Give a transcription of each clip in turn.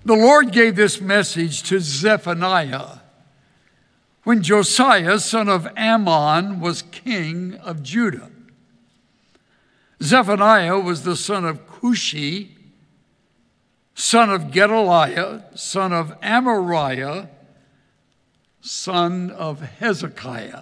The Lord gave this message to Zephaniah when Josiah, son of Ammon, was king of Judah. Zephaniah was the son of Cushi, son of Gedaliah, son of Amariah, son of Hezekiah.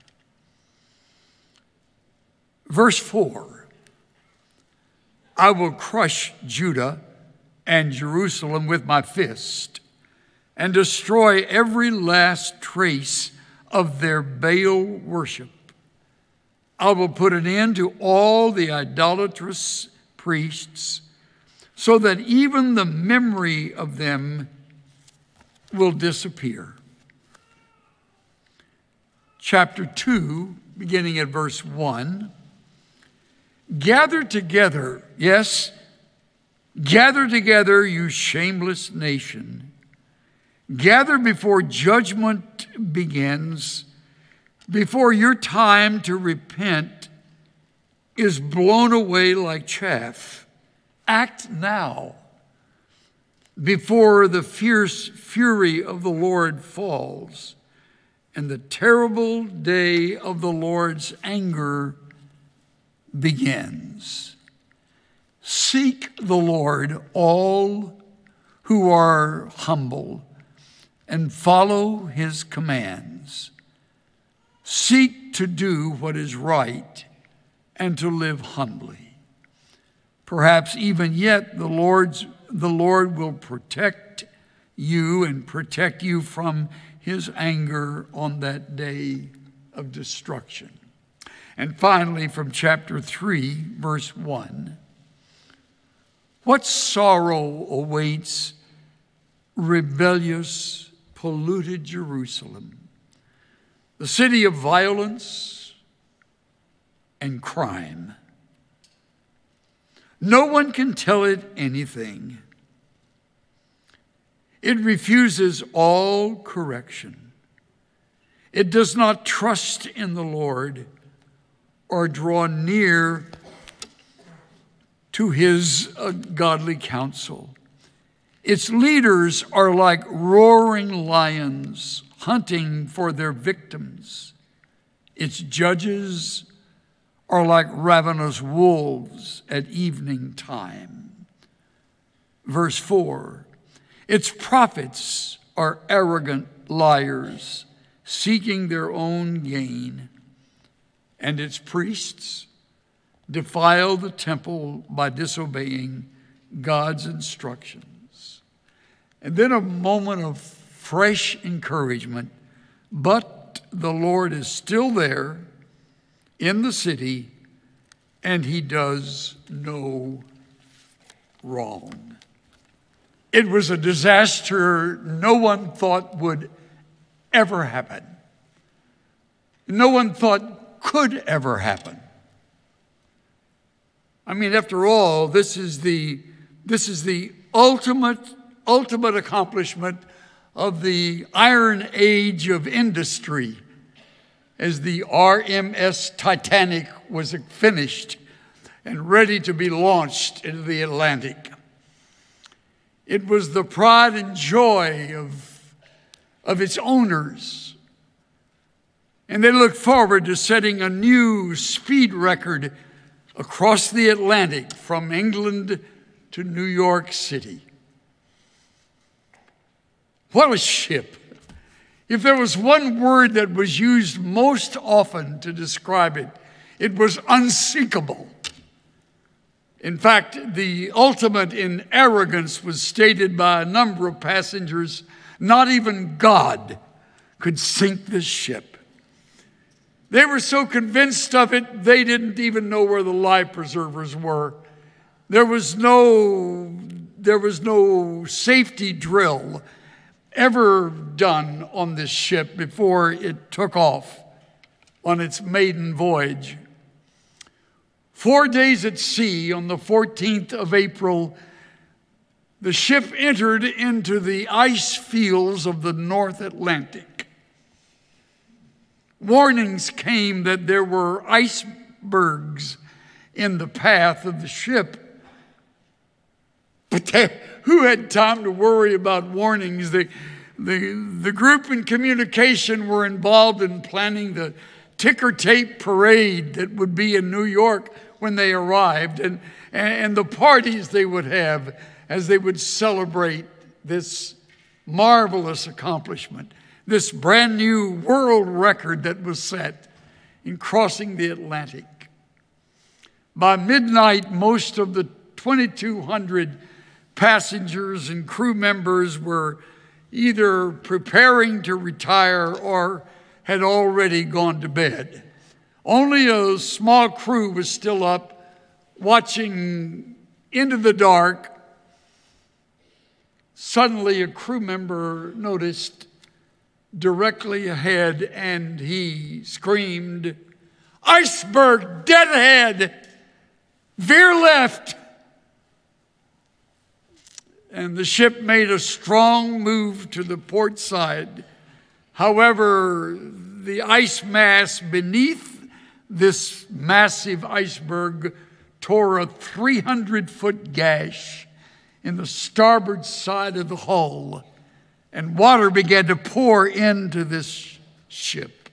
Verse 4, I will crush Judah and Jerusalem with my fist and destroy every last trace of their Baal worship. I will put an end to all the idolatrous priests so that even the memory of them will disappear. Chapter 2, beginning at verse 1. Gather together, yes, gather together, you shameless nation. Gather before judgment begins, before your time to repent is blown away like chaff. Act now, before the fierce fury of the Lord falls, and the terrible day of the Lord's anger begins. Seek the Lord, all who are humble, and follow his commands. Seek to do what is right and to live humbly. Perhaps even yet the Lord will protect you and protect you from his anger on that day of destruction. And finally, from chapter 3, verse 1, what sorrow awaits rebellious, polluted Jerusalem, the city of violence and crime. No one can tell it anything. It refuses all correction. It does not trust in the Lord or draw near to his godly counsel. Its leaders are like roaring lions hunting for their victims. Its judges are like ravenous wolves at evening time. Verse 4, its prophets are arrogant liars seeking their own gain, and its priests defile the temple by disobeying God's instructions. And then a moment of fresh encouragement, but the Lord is still there in the city, and he does no wrong. It was a disaster no one thought would ever happen. No one thought could ever happen. I mean, after all, this is the ultimate accomplishment of the Iron Age of industry, as the RMS Titanic was finished and ready to be launched into the Atlantic. It was the pride and joy of its owners. And they looked forward to setting a new speed record across the Atlantic from England to New York City. What a ship! If there was one word that was used most often to describe it, it was unsinkable. In fact, the ultimate in arrogance was stated by a number of passengers. Not even God could sink this ship. They were so convinced of it, they didn't even know where the life preservers were. There was no safety drill ever done on this ship before it took off on its maiden voyage. 4 days at sea, on the 14th of April, the ship entered into the ice fields of the North Atlantic. Warnings came that there were icebergs in the path of the ship, But who had time to worry about warnings? The group in communication were involved in planning the ticker tape parade that would be in New York when they arrived, and the parties they would have as they would celebrate this marvelous accomplishment, this brand new world record that was set in crossing the Atlantic. By midnight, most of the 2,200 passengers and crew members were either preparing to retire or had already gone to bed. Only a small crew was still up, watching into the dark. Suddenly, a crew member noticed directly ahead, and he screamed, "Iceberg, dead ahead! Veer left!" And the ship made a strong move to the port side. However, the ice mass beneath this massive iceberg tore a 300-foot gash in the starboard side of the hull, and water began to pour into this ship.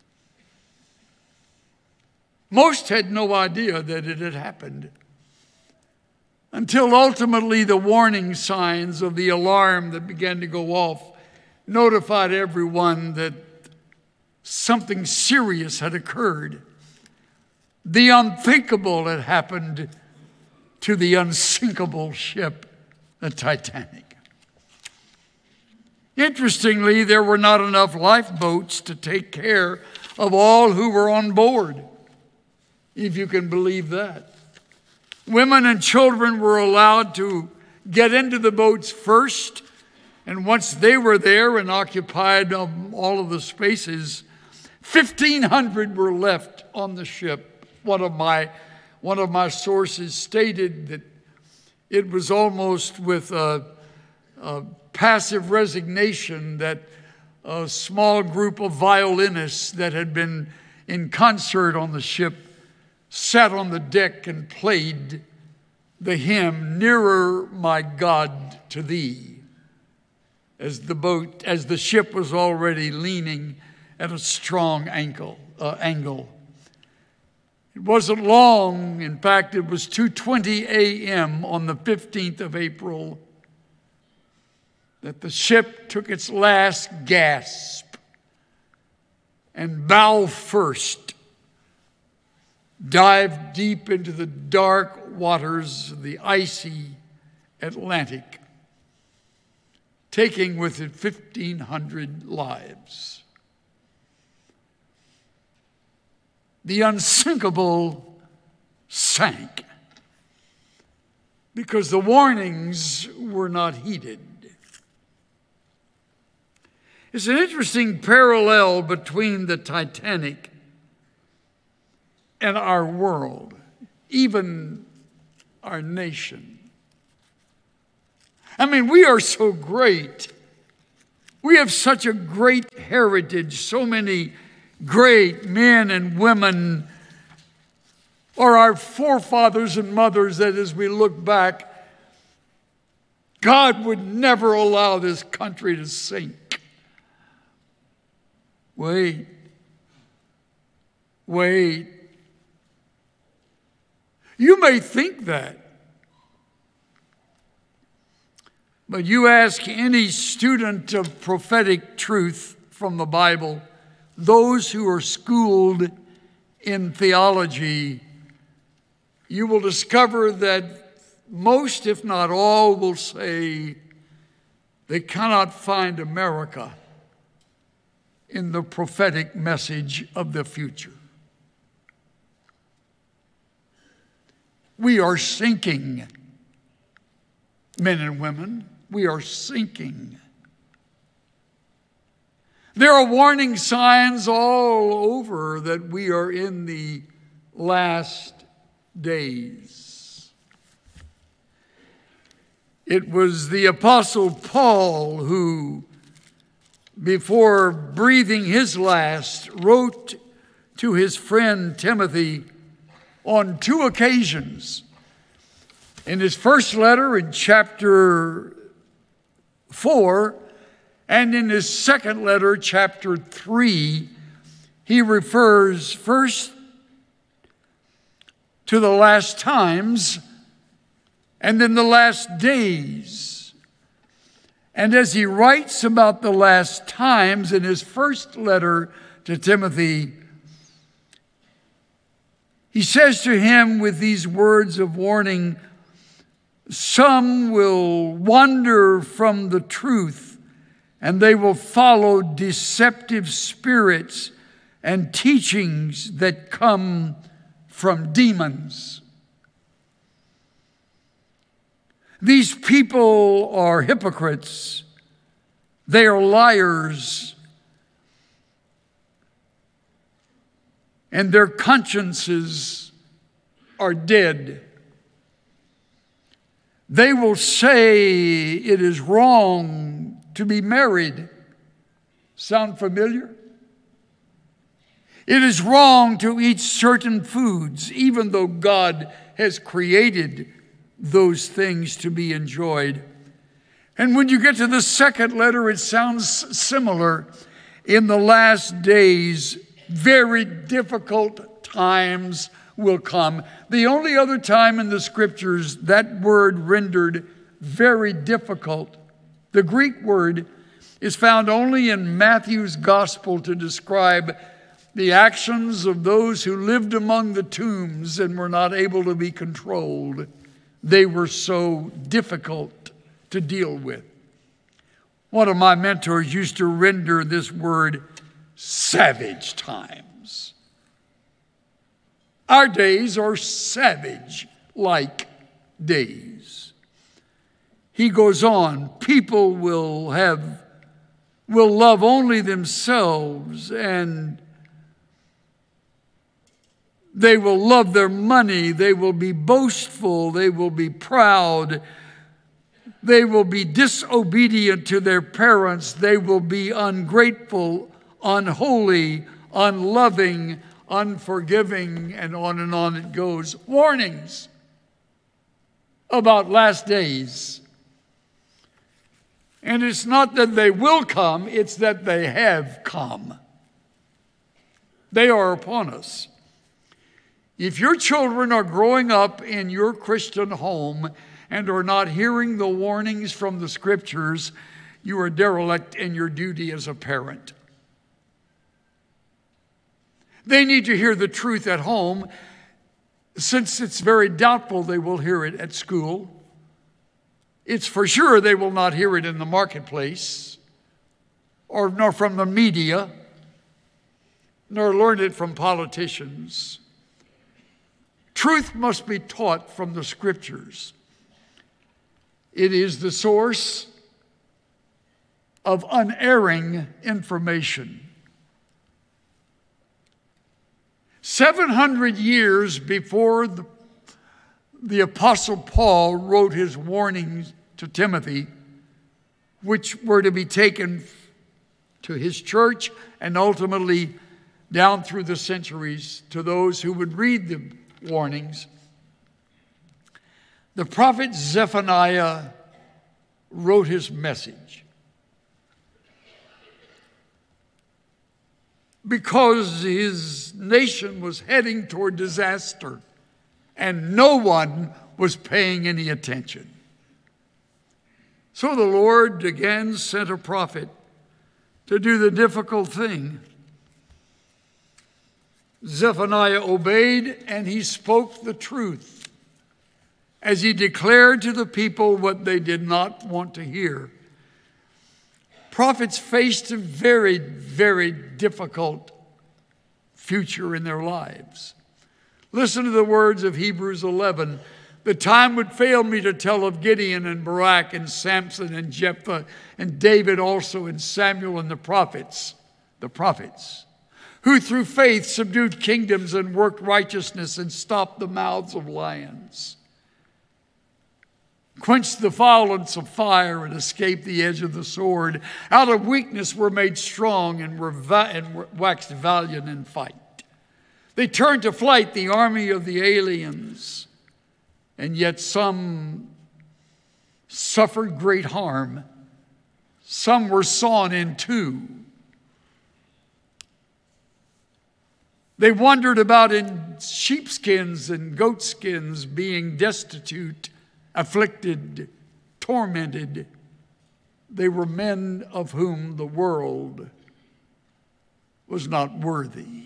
Most had no idea that it had happened until ultimately the warning signs of the alarm that began to go off notified everyone that something serious had occurred. The unthinkable had happened to the unsinkable ship, the Titanic. Interestingly, there were not enough lifeboats to take care of all who were on board, if you can believe that. Women and children were allowed to get into the boats first, and once they were there and occupied all of the spaces, 1,500 were left on the ship. One of my sources stated that it was almost with a passive resignation that a small group of violinists that had been in concert on the ship sat on the deck and played the hymn, "Nearer, My God, to Thee," as the ship was already leaning at a strong angle. It wasn't long. In fact, it was 2:20 a.m. on the 15th of April that the ship took its last gasp and bow first dived deep into the dark waters of the icy Atlantic, taking with it 1,500 lives. The unsinkable sank because the warnings were not heeded. It's an interesting parallel between the Titanic and our world, even our nation. I mean, we are so great. We have such a great heritage, so many great men and women are our forefathers and mothers that as we look back, God would never allow this country to sink. Wait. You may think that, but you ask any student of prophetic truth from the Bible, those who are schooled in theology, you will discover that most, if not all, will say they cannot find America in the prophetic message of the future. We are sinking, men and women. We are sinking. There are warning signs all over that we are in the last days. It was the Apostle Paul who, before breathing his last, wrote to his friend Timothy on 2 occasions In his first letter in chapter 4, and in his second letter, chapter 3, he refers first to the last times and then the last days. And as he writes about the last times in his first letter to Timothy, he says to him with these words of warning, "Some will wander from the truth, and they will follow deceptive spirits and teachings that come from demons." These people are hypocrites. They are liars. And their consciences are dead. They will say it is wrong to be married. Sound familiar? It is wrong to eat certain foods, even though God has created those things to be enjoyed. And when you get to the second letter, it sounds similar. In the last days, very difficult times will come. The only other time in the scriptures that word rendered very difficult, the Greek word, is found only in Matthew's gospel to describe the actions of those who lived among the tombs and were not able to be controlled. They were so difficult to deal with. One of my mentors used to render this word savage times. Our days are savage-like days. He goes on, people will love only themselves, and they will love their money. They will be boastful. They will be proud. They will be disobedient to their parents. They will be ungrateful, unholy, unloving, unforgiving, and on it goes. Warnings about last days. And it's not that they will come, it's that they have come. They are upon us. If your children are growing up in your Christian home and are not hearing the warnings from the scriptures, you are derelict in your duty as a parent. They need to hear the truth at home, since it's very doubtful they will hear it at school. It's for sure they will not hear it in the marketplace, nor from the media, nor learn it from politicians. Truth must be taught from the scriptures. It is the source of unerring information. 700 years before the Apostle Paul wrote his warnings to Timothy, which were to be taken to his church and ultimately down through the centuries to those who would read the warnings, the prophet Zephaniah wrote his message. Because his nation was heading toward disaster and no one was paying any attention. So the Lord again sent a prophet to do the difficult thing. Zephaniah obeyed, and he spoke the truth as he declared to the people what they did not want to hear. Prophets faced a very, very difficult future in their lives. Listen to the words of Hebrews 11. The time would fail me to tell of Gideon and Barak and Samson and Jephthah and David also and Samuel and the prophets, who through faith subdued kingdoms and worked righteousness and stopped the mouths of lions, quenched the violence of fire and escaped the edge of the sword. Out of weakness were made strong and waxed valiant in fight. They turned to flight the army of the aliens and yet some suffered great harm. Some were sawn in two. They wandered about in sheepskins and goatskins, being destitute, afflicted, tormented. They were men of whom the world was not worthy.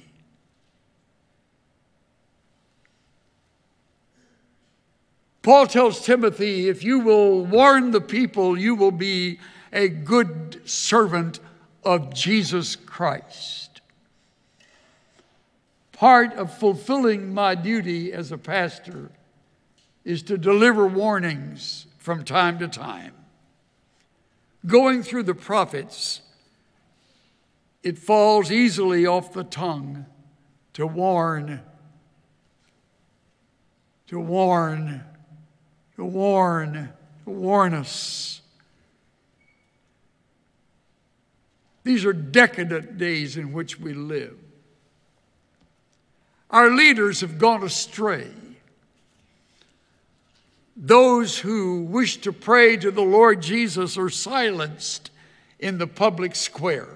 Paul tells Timothy, if you will warn the people, you will be a good servant of Jesus Christ. Part of fulfilling my duty as a pastor is to deliver warnings from time to time. Going through the prophets, it falls easily off the tongue to warn us. These are decadent days in which we live. Our leaders have gone astray. Those who wish to pray to the Lord Jesus are silenced in the public square.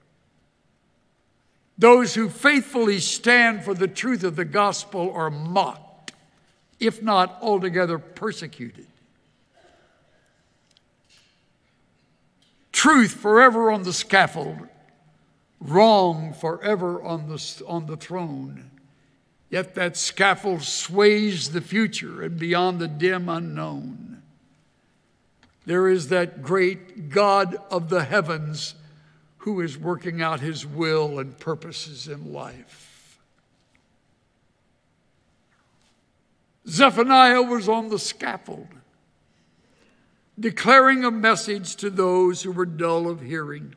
Those who faithfully stand for the truth of the gospel are mocked, if not altogether persecuted. Truth forever on the scaffold, wrong forever on the throne. Yet that scaffold sways the future and beyond the dim unknown. There is that great God of the heavens who is working out his will and purposes in life. Zephaniah was on the scaffold, declaring a message to those who were dull of hearing.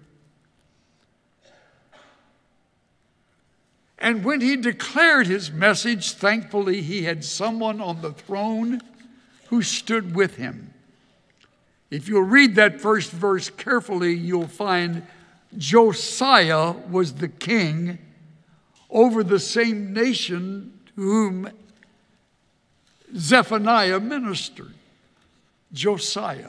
And when he declared his message, thankfully he had someone on the throne who stood with him. If you'll read that first verse carefully, you'll find Josiah was the king over the same nation to whom Zephaniah ministered. Josiah.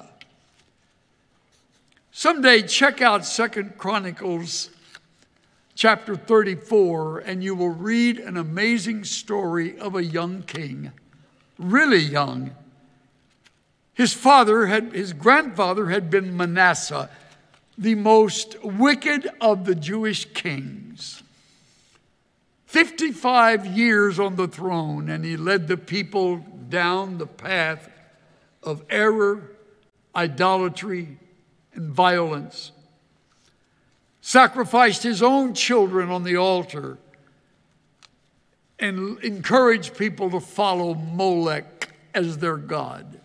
Someday check out 2 Chronicles chapter 34, and you will read an amazing story of a young king, really young. His grandfather had been Manasseh, the most wicked of the Jewish kings. 55 years on the throne, and he led the people down the path of error, idolatry, and violence. Sacrificed his own children on the altar and encouraged people to follow Molech as their god.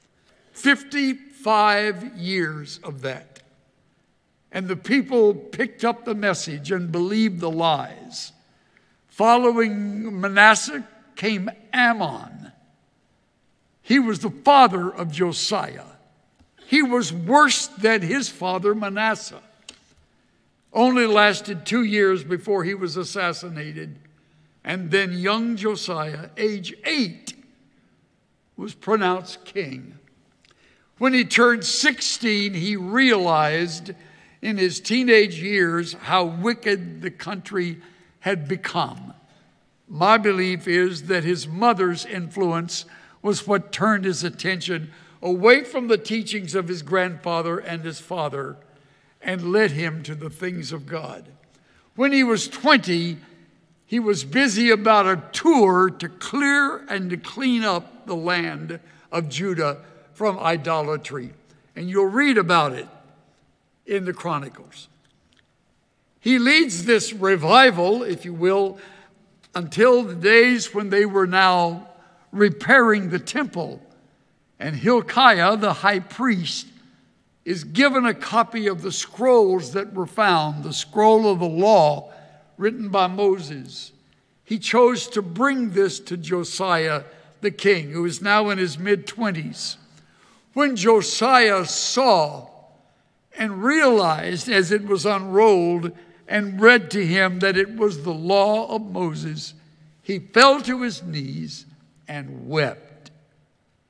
55 years of that. And the people picked up the message and believed the lies. Following Manasseh came Ammon. He was the father of Josiah. He was worse than his father Manasseh. Only lasted 2 years before he was assassinated. And then young Josiah, age 8, was pronounced king. When he turned 16, he realized in his teenage years how wicked the country had become. My belief is that his mother's influence was what turned his attention away from the teachings of his grandfather and his father and led him to the things of God. When he was 20, he was busy about a tour to clear and to clean up the land of Judah from idolatry. And you'll read about it in the Chronicles. He leads this revival, if you will, until the days when they were now repairing the temple. And Hilkiah, the high priest, is given a copy of the scrolls that were found, the scroll of the law written by Moses. He chose to bring this to Josiah, the king, who is now in his mid-20s. When Josiah saw and realized as it was unrolled and read to him that it was the law of Moses, he fell to his knees and wept.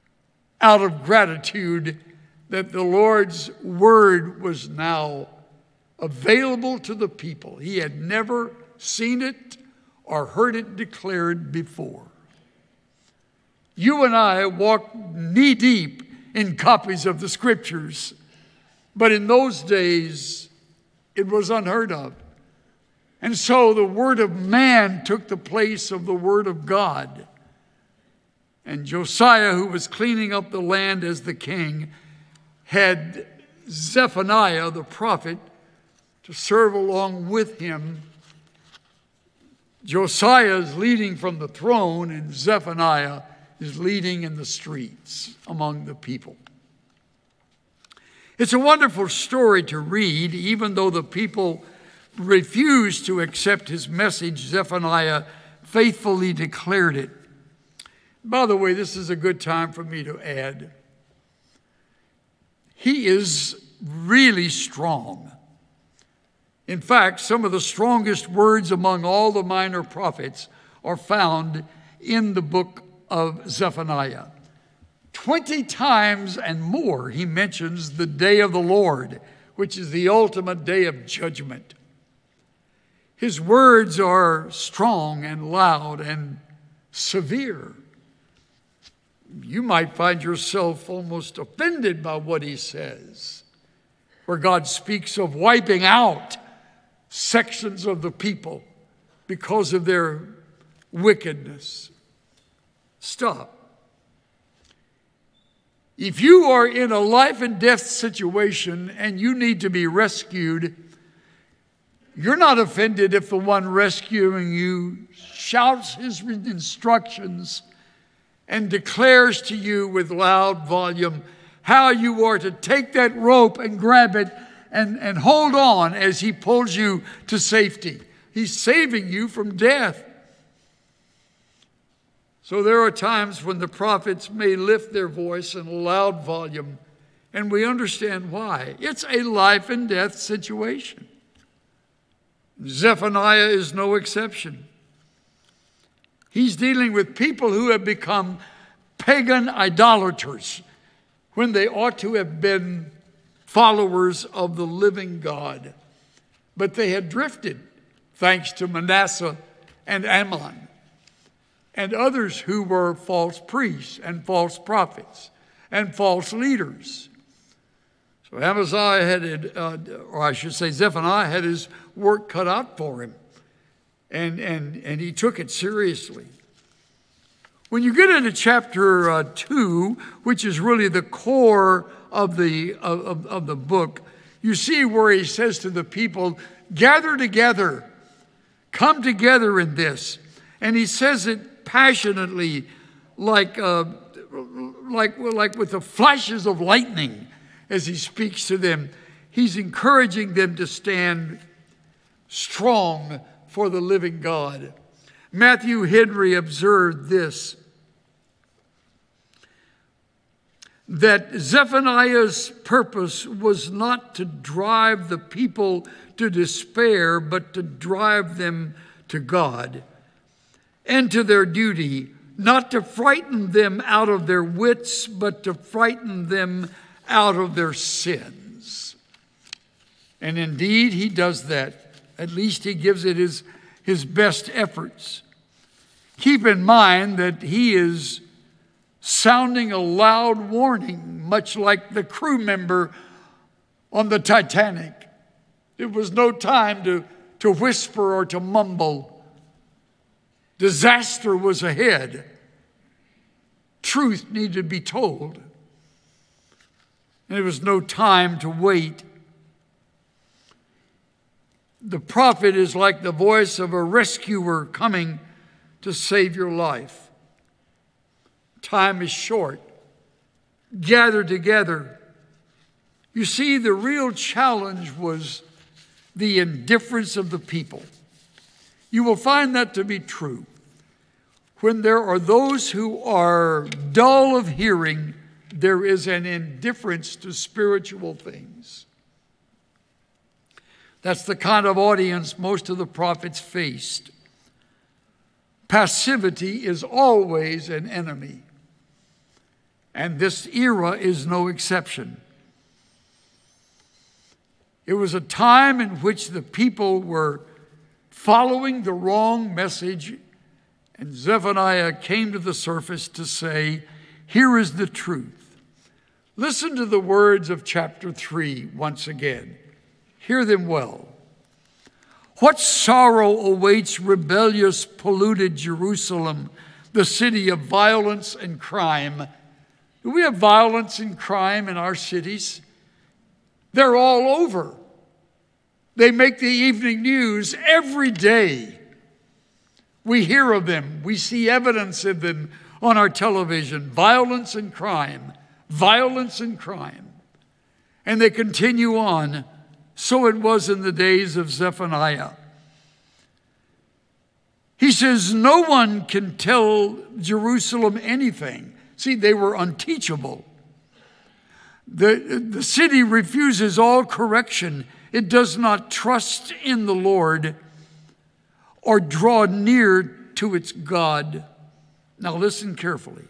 out of gratitude that the Lord's word was now available to the people. He had never seen it or heard it declared before. You and I walk knee-deep in copies of the Scriptures, but in those days, it was unheard of. And so the word of man took the place of the word of God. And Josiah, who was cleaning up the land as the king, had Zephaniah, the prophet, to serve along with him. Josiah is leading from the throne, and Zephaniah is leading in the streets among the people. It's a wonderful story to read. Even though the people refused to accept his message, Zephaniah faithfully declared it. By the way, this is a good time for me to add, he is really strong. In fact, some of the strongest words among all the minor prophets are found in the book of Zephaniah. 20 times and more he mentions the day of the Lord, which is the ultimate day of judgment. His words are strong and loud and severe. You might find yourself almost offended by what he says, where God speaks of wiping out sections of the people because of their wickedness. Stop. If you are in a life and death situation and you need to be rescued, you're not offended if the one rescuing you shouts his instructions and declares to you with loud volume how you are to take that rope and grab it and hold on as he pulls you to safety. He's saving you from death. So there are times when the prophets may lift their voice in a loud volume, and we understand why. It's a life and death situation. Zephaniah is no exception. He's dealing with people who have become pagan idolaters when they ought to have been followers of the living God. But they had drifted, thanks to Manasseh and Ammon and others who were false priests and false prophets and false leaders. So Amaziah Zephaniah had his work cut out for him, and he took it seriously. When you get into chapter 2, which is really the core of the book, you see where he says to the people, gather together, come together in this. And he says it passionately, like with the flashes of lightning as he speaks to them. He's encouraging them to stand strong for the living God. Matthew Henry observed this, that Zephaniah's purpose was not to drive the people to despair, but to drive them to God and to their duty, not to frighten them out of their wits, but to frighten them out of their sins. And indeed, he does that. At least he gives it his best efforts. Keep in mind that he is sounding a loud warning, much like the crew member on the Titanic. It was no time to whisper or to mumble. Disaster was ahead. Truth needed to be told. And there was no time to wait. The prophet is like the voice of a rescuer coming to save your life. Time is short. Gather together. You see, the real challenge was the indifference of the people. You will find that to be true. When there are those who are dull of hearing, there is an indifference to spiritual things. That's the kind of audience most of the prophets faced. Passivity is always an enemy. and this era is no exception. It was a time in which the people were following the wrong message, and Zephaniah came to the surface to say, here is the truth. Listen to the words of chapter 3 once again. Hear them well. What sorrow awaits rebellious, polluted Jerusalem, the city of violence and crime. Do we have violence and crime in our cities? They're all over. They make the evening news every day. We hear of them. We see evidence of them on our television. Violence and crime. Violence and crime. And they continue on. So it was in the days of Zephaniah. He says, no one can tell Jerusalem anything. See, they were unteachable. The city refuses all correction. It does not trust in the Lord or draw near to its God. Now listen carefully.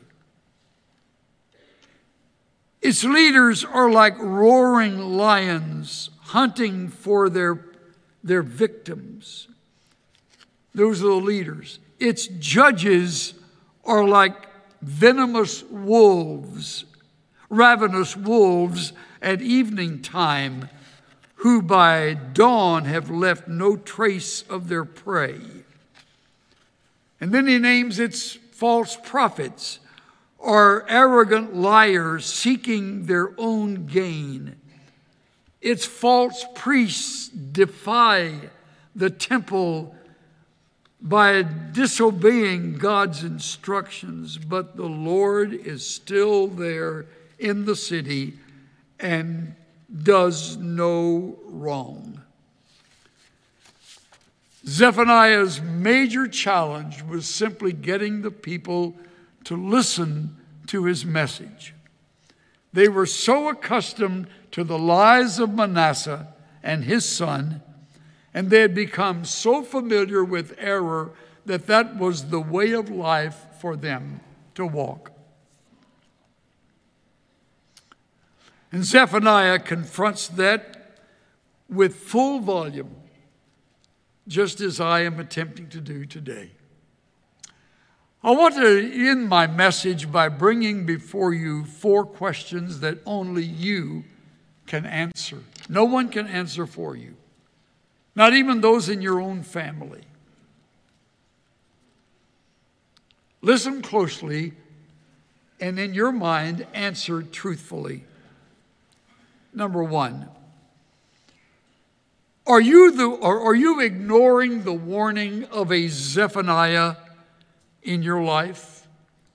Its leaders are like roaring lions hunting for their victims. Those are the leaders. Its judges are like venomous wolves, ravenous wolves at evening time, who by dawn have left no trace of their prey. And then he names its false prophets, or arrogant liars seeking their own gain. Its false priests defy the temple by disobeying God's instructions, but the Lord is still there in the city and does no wrong. Zephaniah's major challenge was simply getting the people to listen to his message. They were so accustomed to the lies of Manasseh and his son, and they had become so familiar with error that that was the way of life for them to walk. And Zephaniah confronts that with full volume, just as I am attempting to do today. I want to end my message by bringing before you 4 questions that only you can answer. No one can answer for you, not even those in your own family. Listen closely, and in your mind, answer truthfully. Number 1, are you ignoring the warning of a Zephaniah in your life?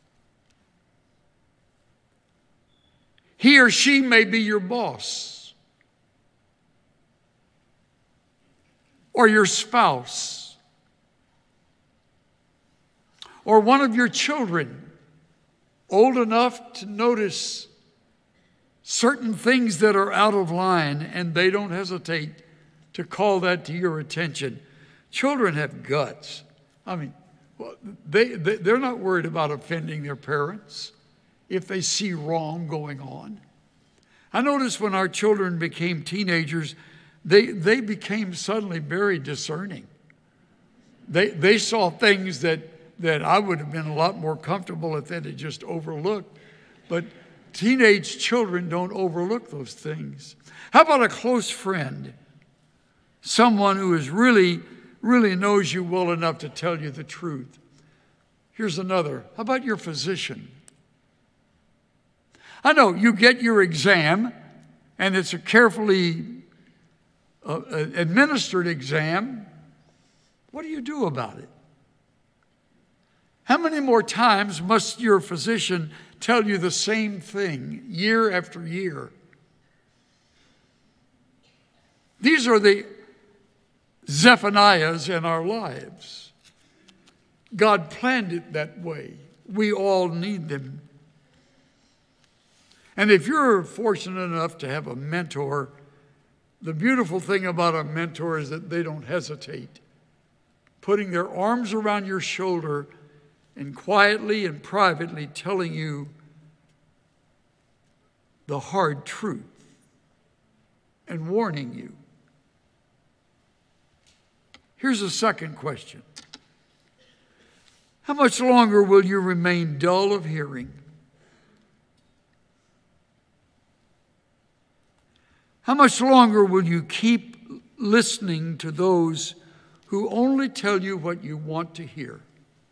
He or she may be your boss, or your spouse, or one of your children, old enough to notice certain things that are out of line, and they don't hesitate to call that to your attention. Children have guts. I mean, they're not worried about offending their parents if they see wrong going on. I noticed when our children became teenagers, they became suddenly very discerning. They saw things that I would have been a lot more comfortable if they'd have just overlooked. But teenage children don't overlook those things. How about a close friend? Someone who is really knows you well enough to tell you the truth. Here's another. How about your physician? I know you get your exam, and it's a carefully administered exam. What do you do about it? How many more times must your physician tell you the same thing year after year? These are the Zephaniahs in our lives. God planned it that way. We all need them. And if you're fortunate enough to have a mentor, the beautiful thing about a mentor is that they don't hesitate, putting their arms around your shoulder and quietly and privately telling you the hard truth and warning you. Here's a second question. How much longer will you remain dull of hearing? How much longer will you keep listening to those who only tell you what you want to hear?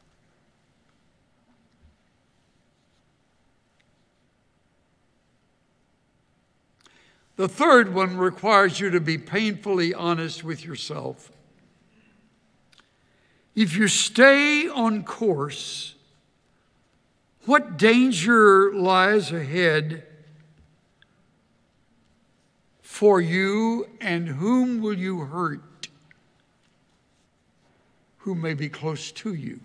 The third one requires you to be painfully honest with yourself. If you stay on course, what danger lies ahead for you, and whom will you hurt who may be close to you?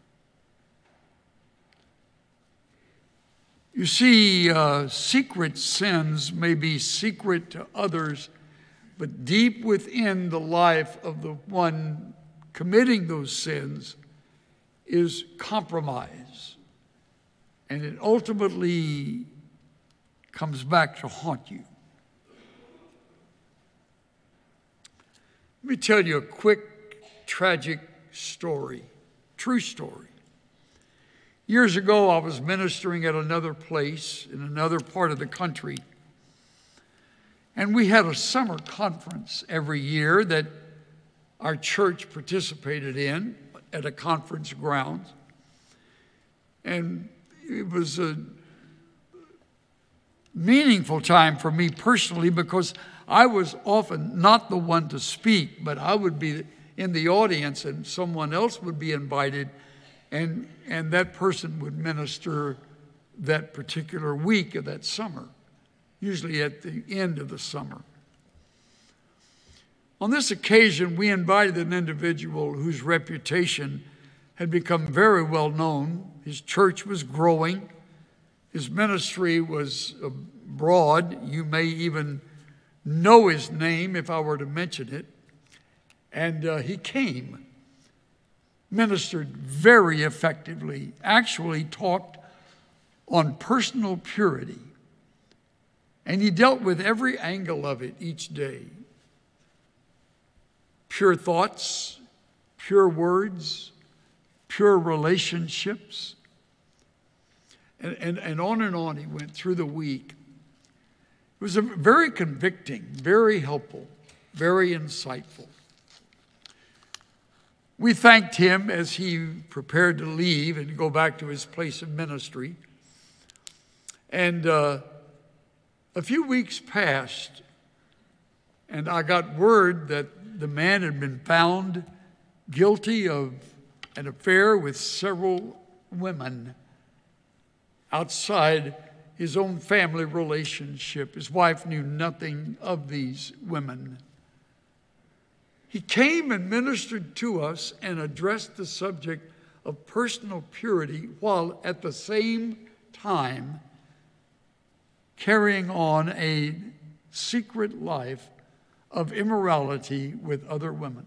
You see, secret sins may be secret to others, but deep within the life of the one committing those sins is compromise. And it ultimately comes back to haunt you. Let me tell you a quick, tragic story, true story. Years ago, I was ministering at another place in another part of the country. And we had a summer conference every year that our church participated in at a conference grounds. And it was a meaningful time for me personally because I was often not the one to speak, but I would be in the audience and someone else would be invited, and that person would minister that particular week of that summer, usually at the end of the summer. On this occasion, we invited an individual whose reputation had become very well known. His church was growing. His ministry was broad. You may even know his name if I were to mention it. And he came, ministered very effectively, actually talked on personal purity. And he dealt with every angle of it each day. Pure thoughts, pure words, pure relationships. And on he went through the week. It was very convicting, very helpful, very insightful. We thanked him as he prepared to leave and go back to his place of ministry. And a few weeks passed, and I got word that the man had been found guilty of an affair with several women outside his own family relationship. His wife knew nothing of these women. He came and ministered to us and addressed the subject of personal purity while at the same time carrying on a secret life of immorality with other women.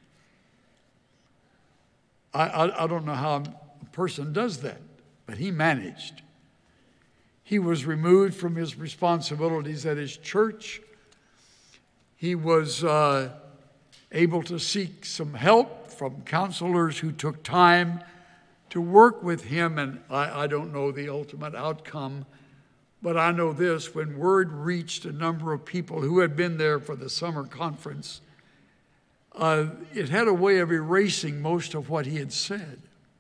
I don't know how a person does that, but he managed. He was removed from his responsibilities at his church. He was able to seek some help from counselors who took time to work with him, and I don't know the ultimate outcome, but I know this: when word reached a number of people who had been there for the summer conference, it had a way of erasing most of what he had said.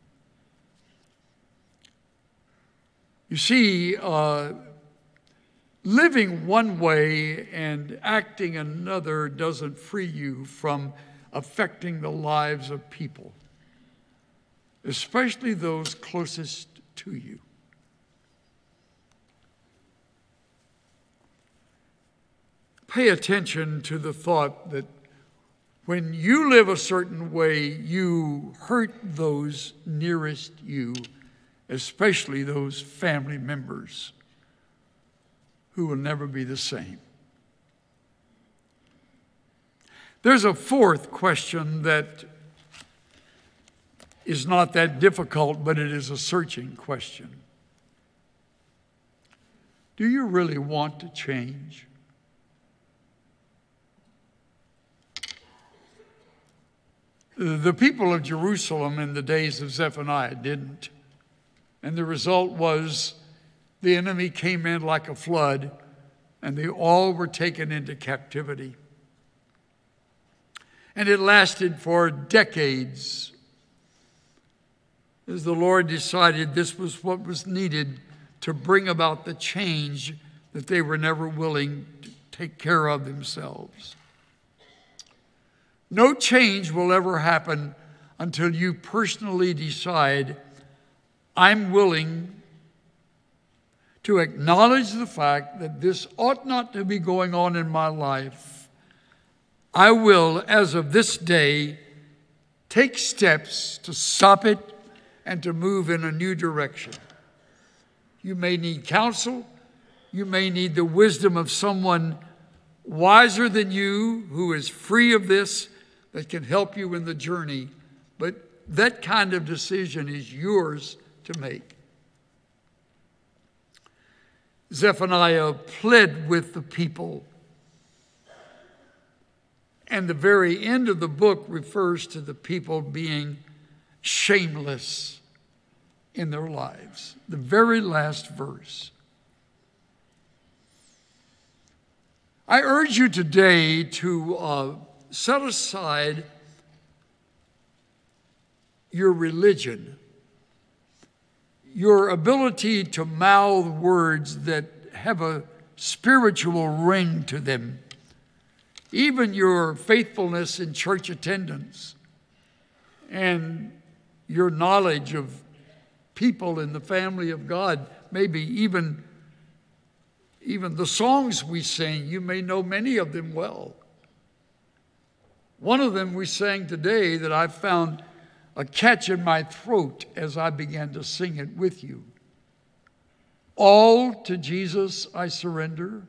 You see, living one way and acting another doesn't free you from affecting the lives of people, especially those closest to you. Pay attention to the thought that when you live a certain way, you hurt those nearest you, especially those family members who will never be the same. There's a fourth question that is not that difficult, but it is a searching question. Do you really want to change? The people of Jerusalem in the days of Zephaniah didn't. And the result was the enemy came in like a flood, and they all were taken into captivity. And it lasted for decades as the Lord decided this was what was needed to bring about the change that they were never willing to take care of themselves. No change will ever happen until you personally decide, I'm willing to acknowledge the fact that this ought not to be going on in my life. I will, as of this day, take steps to stop it and to move in a new direction. You may need counsel. You may need the wisdom of someone wiser than you who is free of this, that can help you in the journey. But that kind of decision is yours to make. Zephaniah pled with the people. And the very end of the book refers to the people being shameless in their lives. The very last verse. I urge you today to set aside your religion, your ability to mouth words that have a spiritual ring to them, even your faithfulness in church attendance and your knowledge of people in the family of God, maybe even the songs we sing. You may know many of them well. One of them we sang today that I found a catch in my throat as I began to sing it with you. All to Jesus I surrender.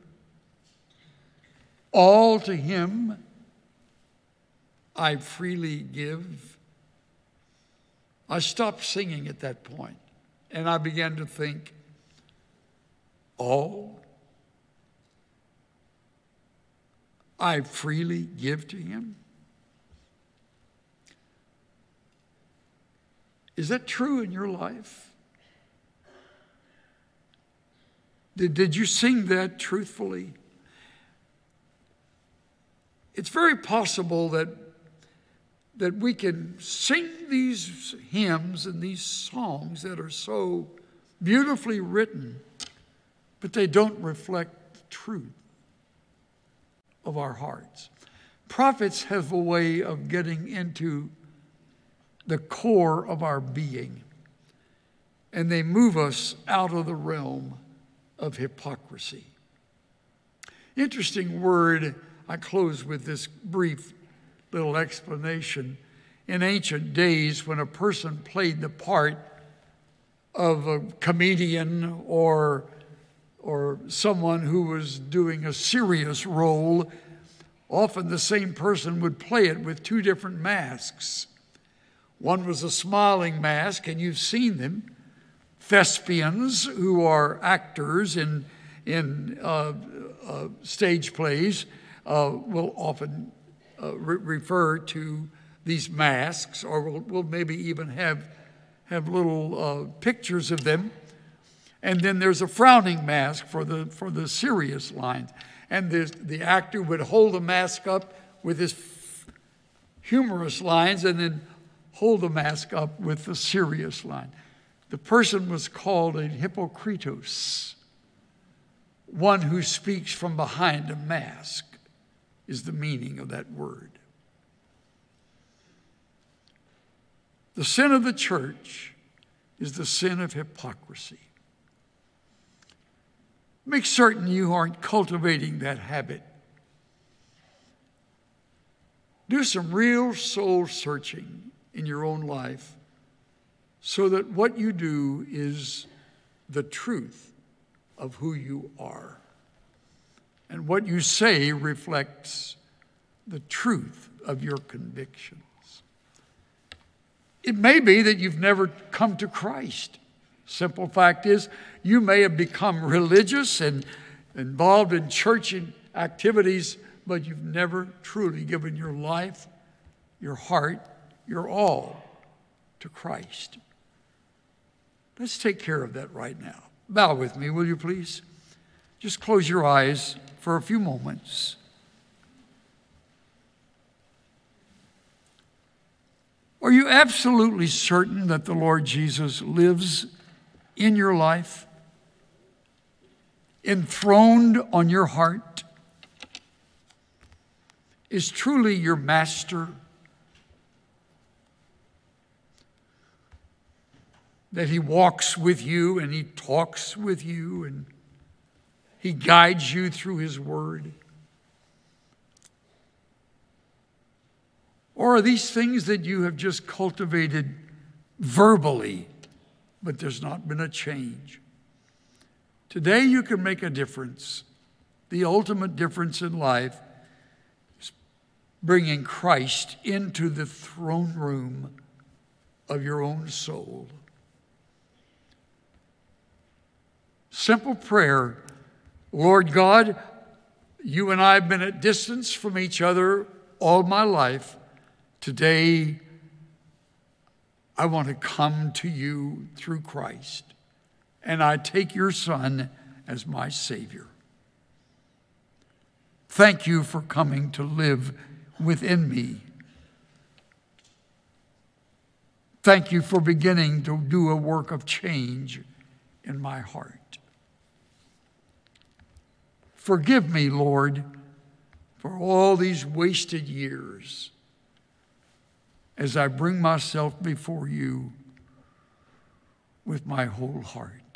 All to him I freely give. I stopped singing at that point, and I began to think, all I freely give to him? Is that true in your life? Did you sing that truthfully? It's very possible that we can sing these hymns and these songs that are so beautifully written, but they don't reflect the truth of our hearts. Prophets have a way of getting into the core of our being, and they move us out of the realm of hypocrisy. Interesting word. I close with this brief little explanation. In ancient days, when a person played the part of a comedian or someone who was doing a serious role, often the same person would play it with two different masks. One was a smiling mask, and you've seen them. Thespians, who are actors in stage plays, will often refer to these masks, or will maybe even have little pictures of them. And then there's a frowning mask for the serious lines. And the actor would hold the mask up with his humorous lines, and then hold the mask up with the serious line. The person was called a hypokritos, one who speaks from behind a mask, is the meaning of that word. The sin of the church is the sin of hypocrisy. Make certain you aren't cultivating that habit. Do some real soul searching in your own life so that what you do is the truth of who you are. And what you say reflects the truth of your convictions. It may be that you've never come to Christ. Simple fact is, you may have become religious and involved in church activities, but you've never truly given your life, your heart, your all to Christ. Let's take care of that right now. Bow with me, will you please? Just close your eyes for a few moments. Are you absolutely certain that the Lord Jesus lives in your life, enthroned on your heart, is truly your master, that he walks with you and he talks with you and he guides you through his word? Or are these things that you have just cultivated verbally, but there's not been a change? Today you can make a difference. The ultimate difference in life is bringing Christ into the throne room of your own soul. Simple prayer. Lord God, you and I have been at distance from each other all my life. Today, I want to come to you through Christ, and I take your Son as my Savior. Thank you for coming to live within me. Thank you for beginning to do a work of change in my heart. Forgive me, Lord, for all these wasted years as I bring myself before you with my whole heart.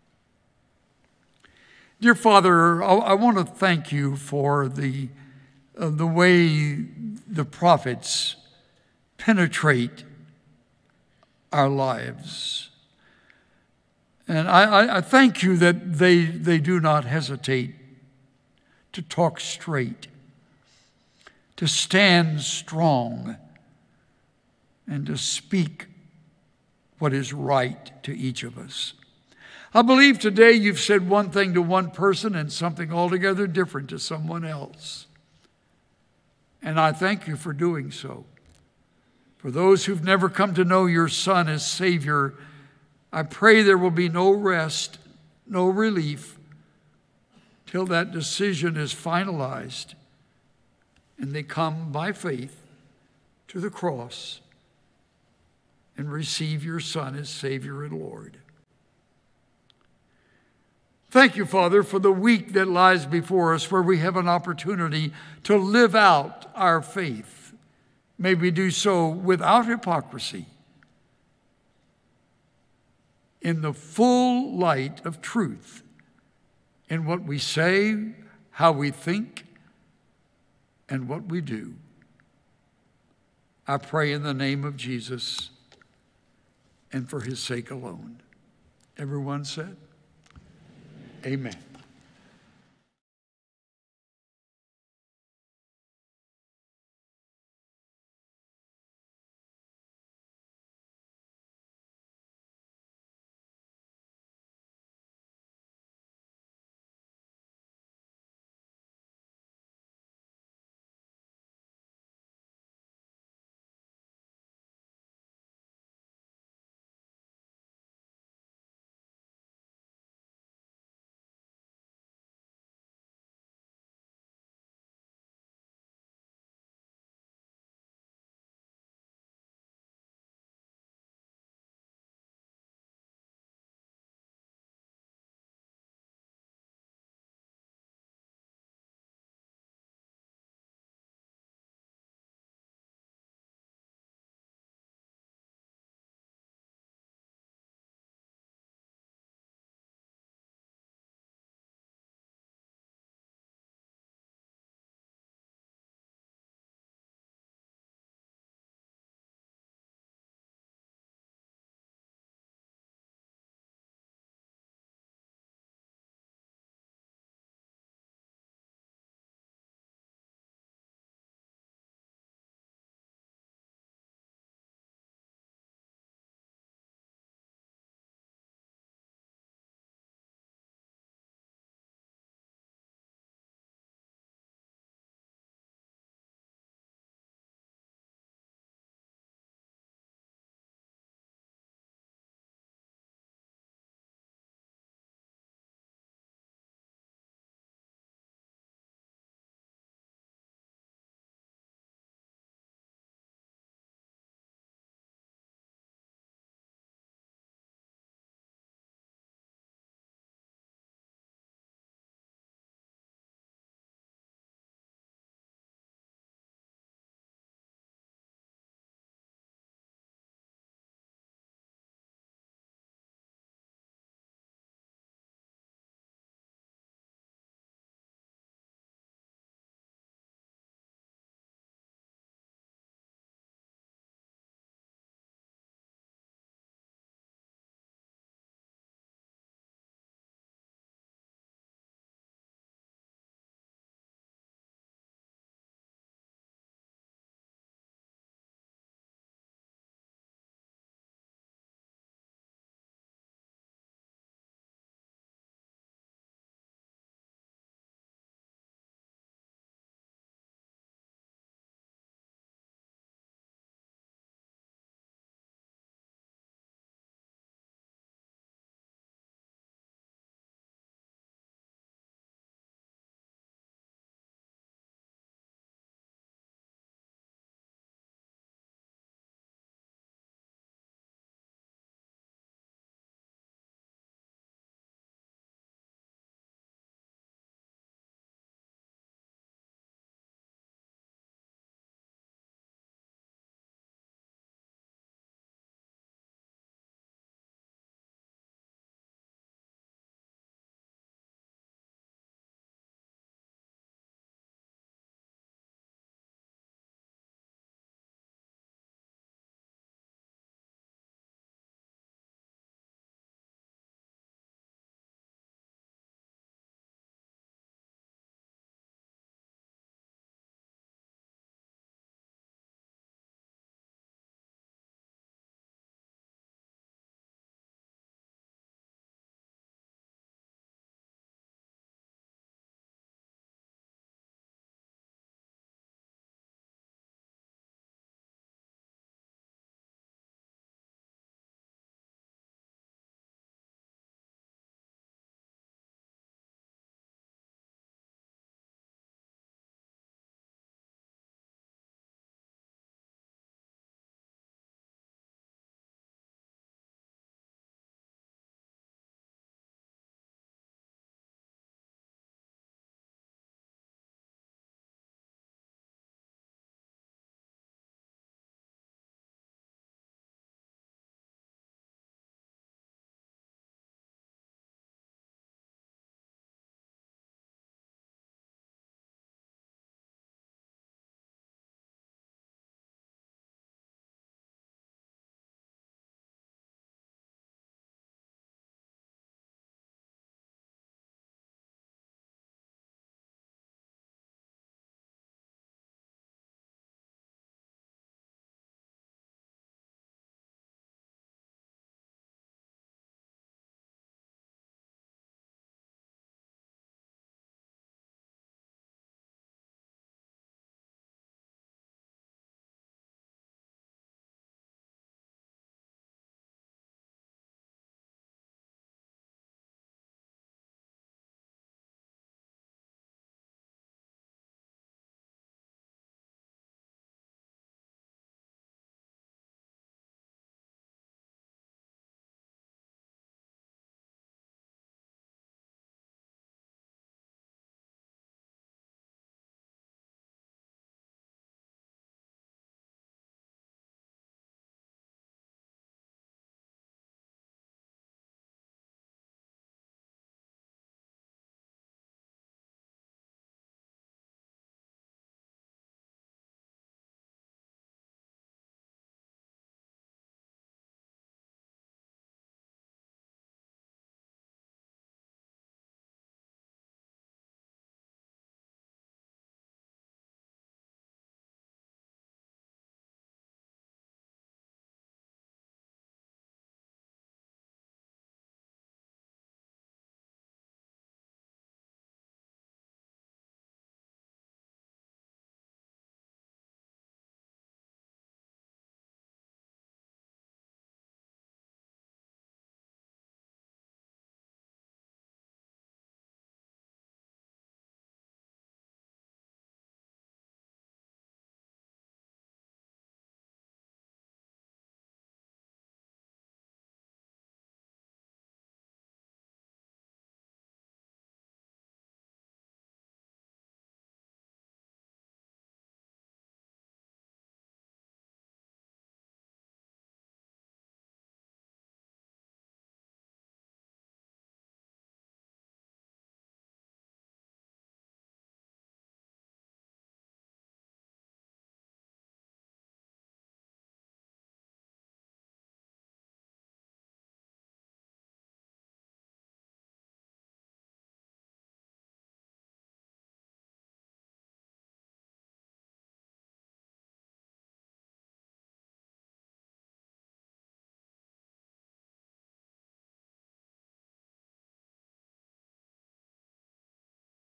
Dear Father, I want to thank you for the way the prophets penetrate our lives. And I thank you that they do not hesitate to talk straight, to stand strong, and to speak what is right to each of us. I believe today you've said one thing to one person and something altogether different to someone else. And I thank you for doing so. For those who've never come to know your Son as Savior, I pray there will be no rest, no relief, till that decision is finalized and they come by faith to the cross and receive your Son as Savior and Lord. Thank you, Father, for the week that lies before us, where we have an opportunity to live out our faith. May we do so without hypocrisy, in the full light of truth, in what we say, how we think, and what we do. I pray in the name of Jesus and for his sake alone. Everyone said, amen.